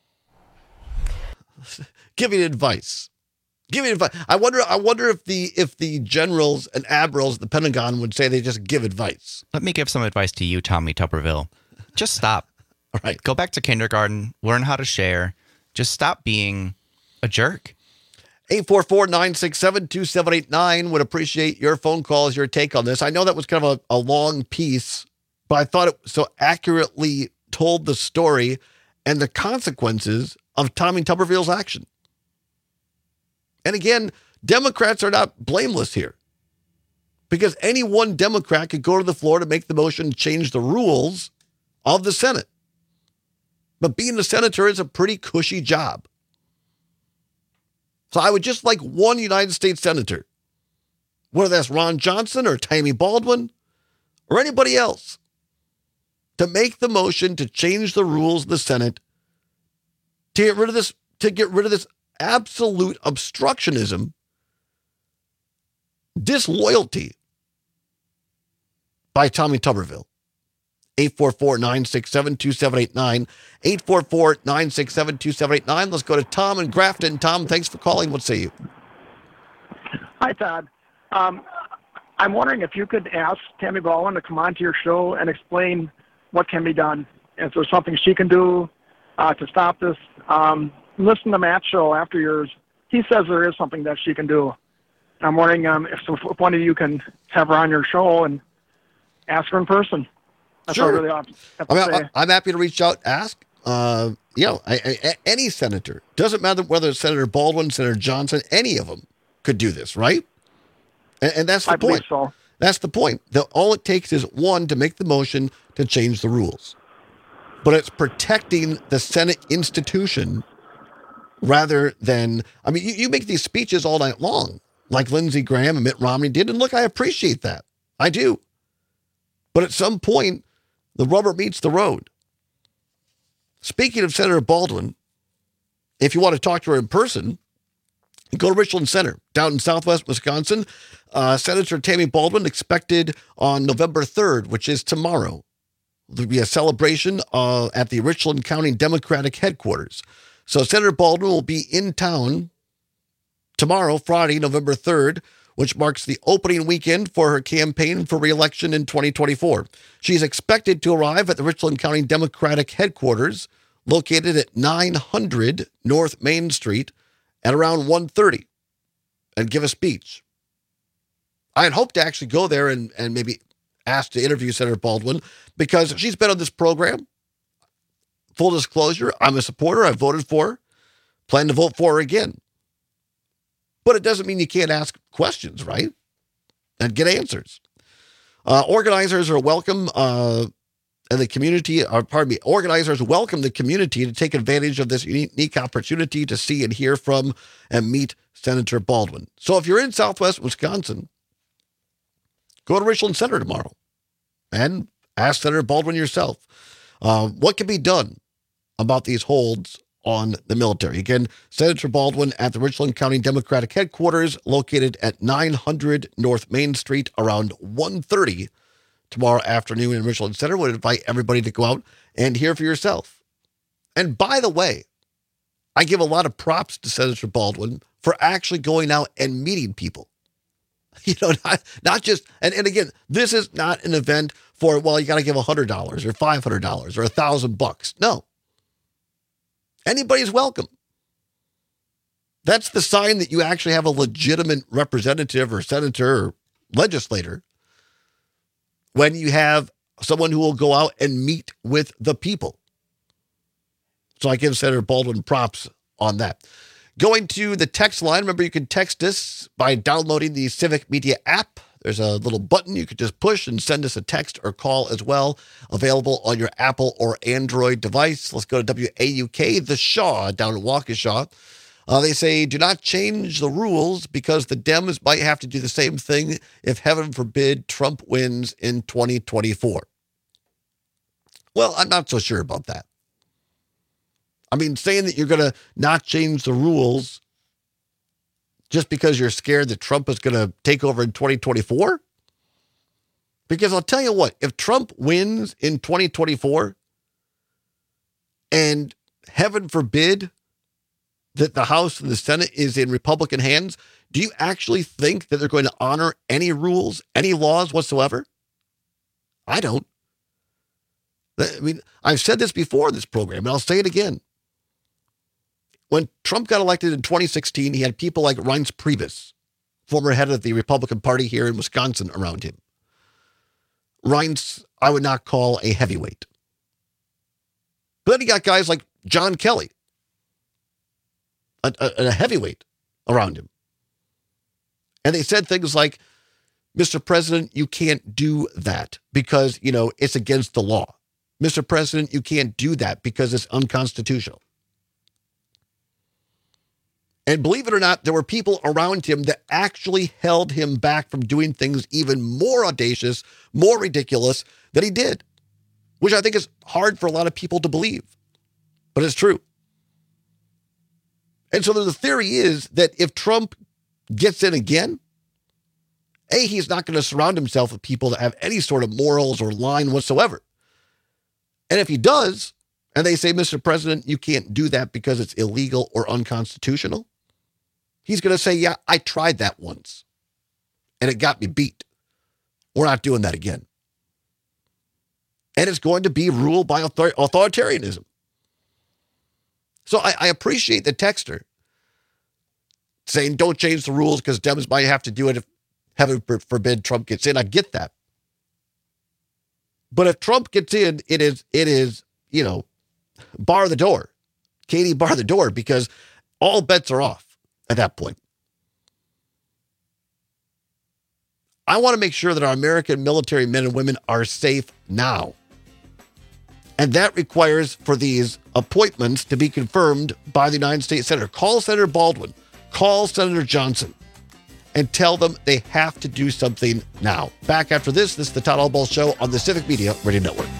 Giving advice. Giving advice. I wonder I wonder if the if the generals and admirals at the Pentagon would say they just give advice. Let me give some advice to you, Tommy Tuberville. Just stop. All right. Go back to kindergarten, learn how to share. Just stop being a jerk. eight four four, nine six seven, two seven eight nine. Would appreciate your phone calls, your take on this. I know that was kind of a, a long piece, but I thought it so accurately told the story and the consequences of Tommy Tuberville's action. And again, Democrats are not blameless here because any one Democrat could go to the floor to make the motion to change the rules of the Senate. But being a senator is a pretty cushy job. So I would just like one United States senator, whether that's Ron Johnson or Tammy Baldwin or anybody else, to make the motion to change the rules of the Senate to get rid of this, to get rid of this absolute obstructionism, disloyalty by Tommy Tuberville. eight four four, nine six seven, two seven eight nine. eight four four, nine six seven, two seven eight nine. Let's go to Tom in Grafton. Tom, thanks for calling. What say you? Hi, Todd. Um, I'm wondering if you could ask Tammy Baldwin to come onto your show and explain what can be done. Is there something she can do uh, to stop this? Um, listen to Matt's show after yours. He says there is something that she can do. I'm wondering um, if, if one of you can have her on your show and ask her in person. That's Sure. all I really have to I mean, say. I, I'm happy to reach out, ask. Uh, you know, I, I, any senator, doesn't matter whether it's Senator Baldwin, Senator Johnson, any of them could do this, right? And, and that's the I believe point. so. That's the point. The, all it takes is one to make the motion to change the rules. But it's protecting the Senate institution rather than, I mean, you, you make these speeches all night long, like Lindsey Graham and Mitt Romney did. And look, I appreciate that. I do. But at some point, the rubber meets the road. Speaking of Senator Baldwin, if you want to talk to her in person, go to Richland Center down in southwest Wisconsin. Uh, Senator Tammy Baldwin expected on November third, which is tomorrow. There'll be a celebration uh, at the Richland County Democratic headquarters. So Senator Baldwin will be in town tomorrow, Friday, November third, which marks the opening weekend for her campaign for re-election in twenty twenty-four. She's expected to arrive at the Richland County Democratic headquarters, located at nine hundred North Main Street, at around one thirty, and give a speech. I had hoped to actually go there and, and maybe ask to interview Senator Baldwin, because she's been on this program. Full disclosure, I'm a supporter. I voted for her. Plan to vote for her again. But it doesn't mean you can't ask questions, right? And get answers. Uh, organizers are welcome, uh, and the community, or pardon me, organizers welcome the community to take advantage of this unique opportunity to see and hear from and meet Senator Baldwin. So if you're in Southwest Wisconsin, go to Richland Center tomorrow and ask Senator Baldwin yourself. Uh, what can be done about these holds on the military? Again, Senator Baldwin at the Richland County Democratic headquarters, located at nine hundred North Main Street, around one thirty tomorrow afternoon in Richland Center. Would invite everybody to go out and hear for yourself. And by the way, I give a lot of props to Senator Baldwin for actually going out and meeting people. You know, not, not just, and, and again, this is not an event for, well, you got to give one hundred dollars or five hundred dollars or a thousand bucks. No. Anybody's welcome. That's the sign that you actually have a legitimate representative or senator or legislator, when you have someone who will go out and meet with the people. So I give Senator Baldwin props on that. Going to the text line, remember you can text us by downloading the Civic Media app. There's a little button you could just push and send us a text or call as well, available on your Apple or Android device. Let's go to W A U K, The Shaw, down in Waukesha. Uh, they say, do not change the rules because the Dems might have to do the same thing if, heaven forbid, Trump wins in twenty twenty-four. Well, I'm not so sure about that. I mean, saying that you're going to not change the rules just because you're scared that Trump is going to take over in twenty twenty-four? Because I'll tell you what, if Trump wins in twenty twenty-four, and heaven forbid that the House and the Senate is in Republican hands, do you actually think that they're going to honor any rules, any laws whatsoever? I don't. I mean, I've said this before in this program, and I'll say it again. When Trump got elected in twenty sixteen, he had people like Reince Priebus, former head of the Republican Party here in Wisconsin, around him. Reince, I would not call a heavyweight. But then he got guys like John Kelly, a, a, a heavyweight, around him. And they said things like, Mister President, you can't do that because, you know, it's against the law. Mister President, you can't do that because it's unconstitutional. And believe it or not, there were people around him that actually held him back from doing things even more audacious, more ridiculous than he did, which I think is hard for a lot of people to believe, but it's true. And so the theory is that if Trump gets in again, A, he's not going to surround himself with people that have any sort of morals or line whatsoever. And if he does, and they say, Mister President, you can't do that because it's illegal or unconstitutional, he's going to say, yeah, I tried that once, and it got me beat. We're not doing that again. And it's going to be ruled by author- authoritarianism. So I, I appreciate the texter saying, don't change the rules because Dems might have to do it if, heaven forbid, Trump gets in. I get that. But if Trump gets in, it is, it is, you know, bar the door. Katie, bar the door, because all bets are off at that point. I want to make sure that our American military men and women are safe now. And that requires for these appointments to be confirmed by the United States Senator. Call Senator Baldwin, call Senator Johnson, and tell them they have to do something now. Back after this, this is the Todd Albaugh Show on the Civic Media Radio Network.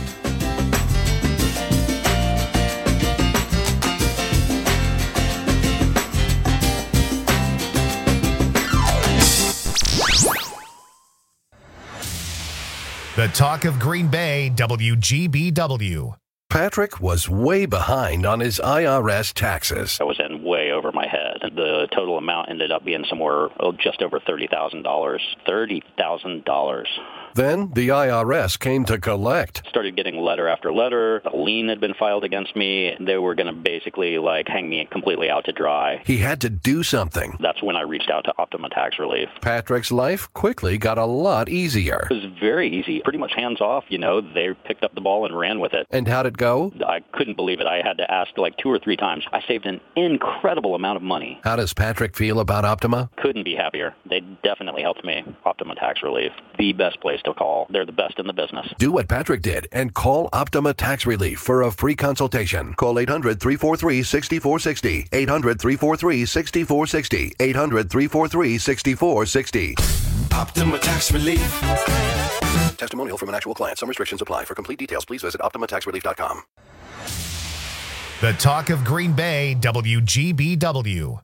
The talk of Green Bay, W G B W. Patrick was way behind on his I R S taxes. I was in way over my head. The total amount ended up being somewhere oh, just over thirty thousand dollars. thirty thousand dollars. Then the I R S came to collect. Started getting letter after letter. A lien had been filed against me. They were going to basically like hang me completely out to dry. He had to do something. That's when I reached out to Optima Tax Relief. Patrick's life quickly got a lot easier. It was very easy, pretty much hands off. You know, they picked up the ball and ran with it. And how'd it go? I couldn't believe it. I had to ask like two or three times. I saved an incredible amount of money. How does Patrick feel about Optima? Couldn't be happier. They definitely helped me. Optima Tax Relief, the best place to call. They're the best in the business. Do what Patrick did and call Optima Tax Relief for a free consultation. Call eight hundred, three four three, six four six zero. eight hundred, three four three, six four six zero. eight hundred, three four three, six four six zero. Optima Tax Relief. Testimonial from an actual client. Some restrictions apply. For complete details, please visit optima tax relief dot com. The Talk of Green Bay, W G B W.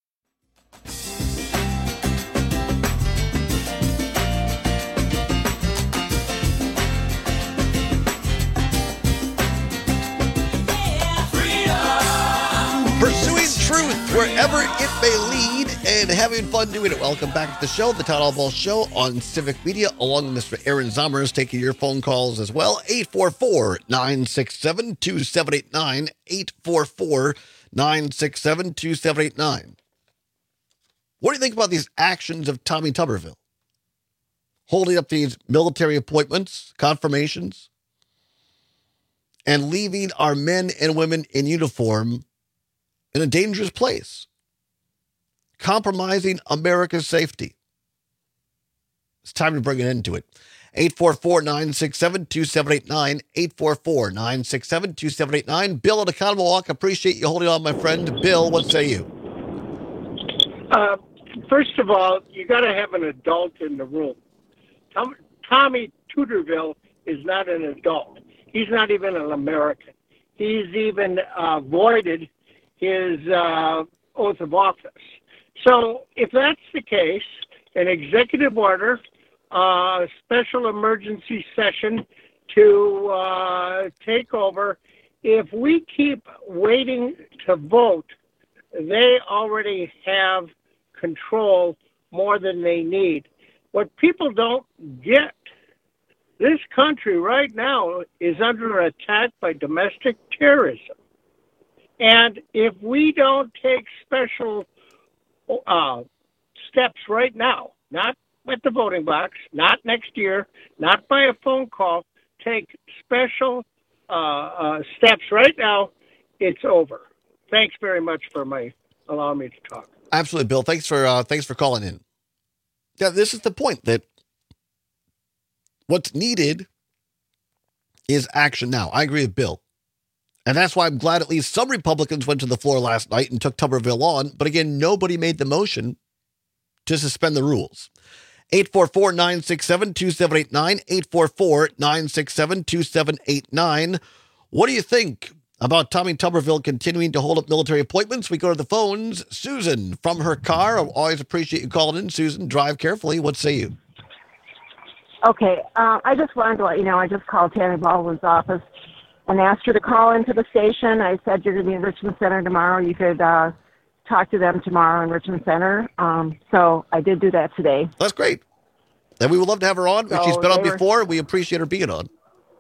Pursuing truth wherever it may lead and having fun doing it. Welcome back to the show, the Todd Ball Show on Civic Media, along with Mister Aaron Zommers, taking your phone calls as well. eight four four, nine six seven, two seven eight nine. eight four four, nine six seven, two seven eight nine. What do you think about these actions of Tommy Tuberville? Holding up these military appointments, confirmations, and leaving our men and women in uniform in a dangerous place, compromising America's safety. It's time to bring an end to it. eight four four, nine six seven, two seven eight nine, eight four four, nine six seven, two seven eight nine. Bill at Economowalk, appreciate you holding on, my friend. Bill, what say you? Uh, first of all, you got to have an adult in the room. Tom, Tommy Tuberville is not an adult. He's not even an American. He's even uh, voided his uh, oath of office. So if that's the case, an executive order, uh, special emergency session to uh, take over, if we keep waiting to vote, they already have control more than they need. What people don't get, this country right now is under attack by domestic terrorism. And if we don't take special uh, steps right now, not at the voting box, not next year, not by a phone call, take special uh, uh, steps right now, it's over. Thanks very much for my allowing me to talk. Absolutely, Bill. Thanks for uh, thanks for calling in. Yeah, this is the point, that what's needed is action now. I agree with Bill. And that's why I'm glad at least some Republicans went to the floor last night and took Tuberville on. But again, nobody made the motion to suspend the rules. eight four four, nine six seven, two seven eight nine, eight four four, nine six seven, two seven eight nine. What do you think about Tommy Tuberville continuing to hold up military appointments? We go to the phones. Susan from her car. I always appreciate you calling in, Susan. Drive carefully. What say you? Okay, uh, I just wanted to let you know, I just called Tammy Baldwin's office and asked her to call into the station. I said you're going to be in Richmond Center tomorrow. You could uh, talk to them tomorrow in Richmond Center. Um, so I did do that today. That's great. And we would love to have her on. So She's been on were, before. We appreciate her being on.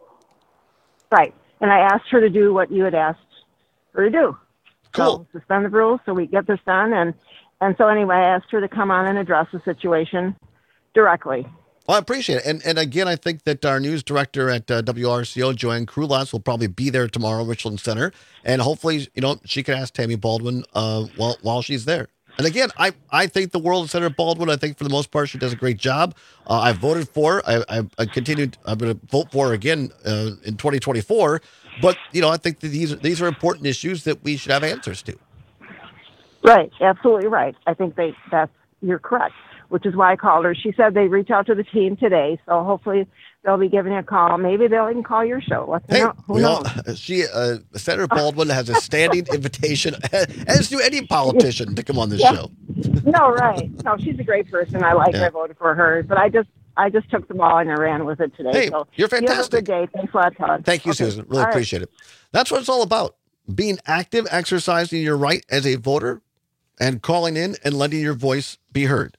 Right. And I asked her to do what you had asked her to do. Cool. So suspend the rules so we get this done. And, and so anyway, I asked her to come on and address the situation directly. Well, I appreciate it. And and again, I think that our news director at uh, W R C O, Joanne Krulas, will probably be there tomorrow, Richland Center. And hopefully, you know, she can ask Tammy Baldwin uh, while while she's there. And again, I, I think the world of Senator Baldwin, I think for the most part, she does a great job. Uh, I voted for her. I, I, I continued, I'm going to vote for her again uh, in twenty twenty-four. But, you know, I think that these, these are important issues that we should have answers to. Right. Absolutely right. I think they that's you're correct, which is why I called her. She said they reach out to the team today, so hopefully they'll be giving a call. Maybe they'll even call your show. Let's hey, know. Who we knows? all, she, uh, Senator Baldwin has a standing invitation, as do any politician, to come on this Yeah. show. No, right. No, she's a great person. I like her. Yeah. I voted for her. But I just I just took the ball and I ran with it today. Hey, so you're You have a fantastic. good day. Thanks a lot, Todd. Thank you, Okay. Susan. Really All right. appreciate it. That's what it's all about. Being active, exercising your right as a voter, and calling in and letting your voice be heard.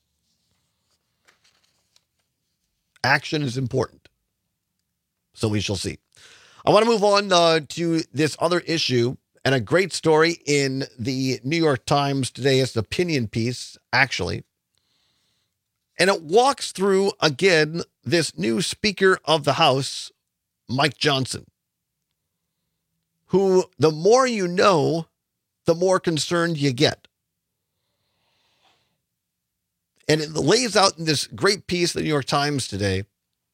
Action is important. So we shall see. I want to move on uh, to this other issue and a great story in the New York Times today. It's an opinion piece, actually. And it walks through, again, this new Speaker of the House, Mike Johnson, who the more you know, the more concerned you get. And it lays out in this great piece in the New York Times today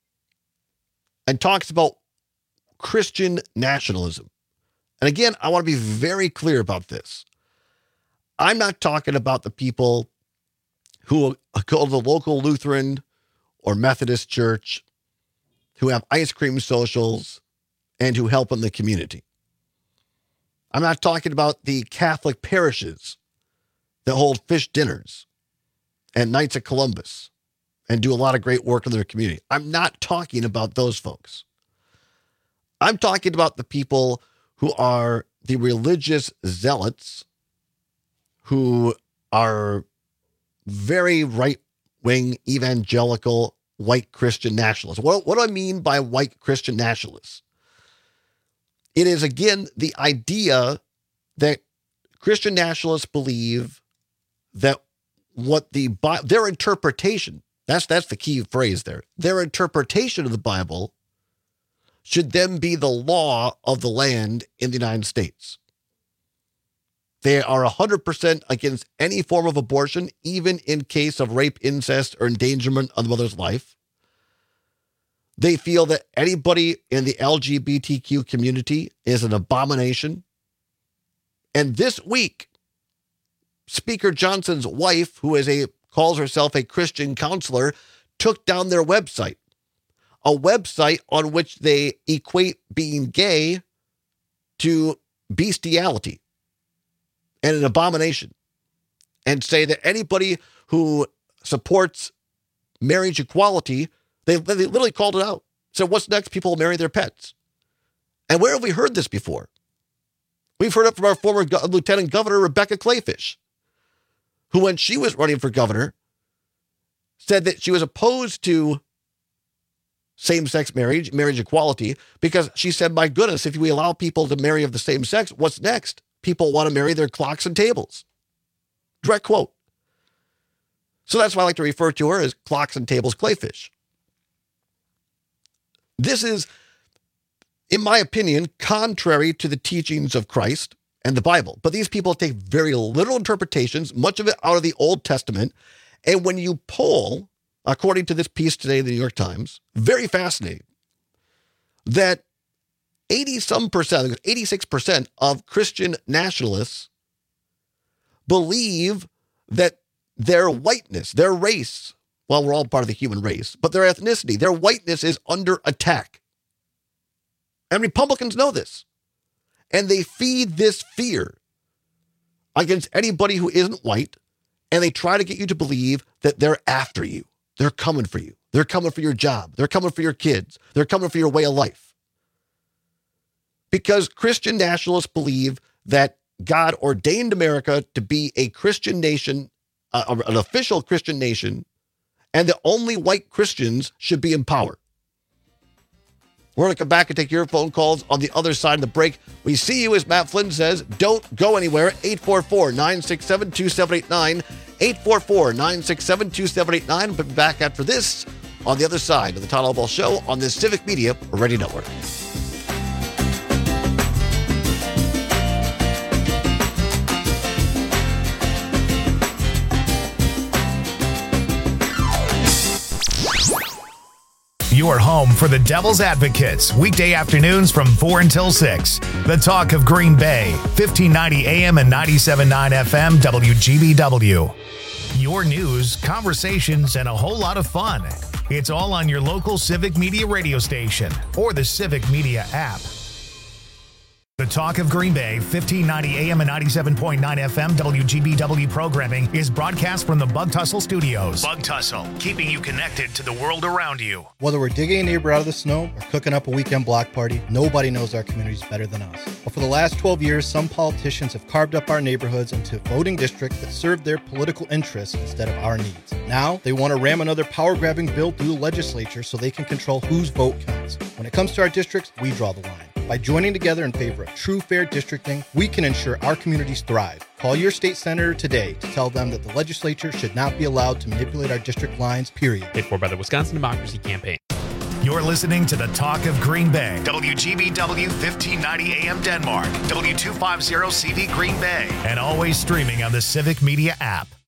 and talks about Christian nationalism. And again, I want to be very clear about this. I'm not talking about the people who go to the local Lutheran or Methodist church, who have ice cream socials, and who help in the community. I'm not talking about the Catholic parishes that hold fish dinners and Knights of Columbus and do a lot of great work in their community. I'm not talking about those folks. I'm talking about the people who are the religious zealots who are very right-wing, evangelical, white Christian nationalists. What, what do I mean by white Christian nationalists? It is, again, the idea that Christian nationalists believe that what the their interpretation, that's that's the key phrase there, their interpretation of the Bible should then be the law of the land in the United States. They are one hundred percent against any form of abortion, even in case of rape, incest, or endangerment of the mother's life. They feel that anybody in the L G B T Q community is an abomination. And this week, Speaker Johnson's wife, who is a calls herself a Christian counselor, took down their website, a website on which they equate being gay to bestiality and an abomination, and say that anybody who supports marriage equality, they, they literally called it out. So what's next? People will marry their pets. And where have we heard this before? We've heard it from our former Go- Lieutenant Governor, Rebecca Clayfish, who, when she was running for governor, said that she was opposed to same-sex marriage, marriage equality, because she said, my goodness, if we allow people to marry of the same sex, what's next? People want to marry their clocks and tables. Direct quote. So that's why I like to refer to her as Clocks and Tables Clayfish. This is, in my opinion, contrary to the teachings of Christ and the Bible. But these people take very literal interpretations, much of it out of the Old Testament. And when you poll, according to this piece today in the New York Times, very fascinating, that eighty some percent, eighty-six percent of Christian nationalists believe that their whiteness, their race, well, we're all part of the human race, but their ethnicity, their whiteness is under attack. And Republicans know this. And they feed this fear against anybody who isn't white, and they try to get you to believe that they're after you. They're coming for you. They're coming for your job. They're coming for your kids. They're coming for your way of life. Because Christian nationalists believe that God ordained America to be a Christian nation, uh, an official Christian nation, and that only white Christians should be in power. We're going to come back and take your phone calls on the other side of the break. We see you, as Matt Flynn says. Don't go anywhere. eight four four, nine six seven, two seven eight nine. eight four four, nine six seven, two seven eight nine. We'll be back after this on the other side of the Todd Ball Show on the Civic Media Radio Network. Your home for the Devil's Advocates, weekday afternoons from four until six. The Talk of Green Bay, fifteen ninety A M and ninety-seven point nine F M W G B W. Your news, conversations, and a whole lot of fun. It's all on your local Civic Media radio station or the Civic Media app. The Talk of Green Bay, fifteen ninety A M and ninety-seven point nine F M W G B W programming is broadcast from the Bug Tussle Studios. Bug Tussle, keeping you connected to the world around you. Whether we're digging a neighbor out of the snow or cooking up a weekend block party, nobody knows our communities better than us. But for the last twelve years, some politicians have carved up our neighborhoods into a voting district that served their political interests instead of our needs. Now, they want to ram another power-grabbing bill through the legislature so they can control whose vote counts. When it comes to our districts, we draw the line. By joining together in favor of true fair districting, we can ensure our communities thrive. Call your state senator today to tell them that the legislature should not be allowed to manipulate our district lines, period. Paid for by the Wisconsin Democracy Campaign. You're listening to the Talk of Green Bay, W G B W fifteen ninety A M Denmark, W two fifty C V Green Bay, and always streaming on the Civic Media app.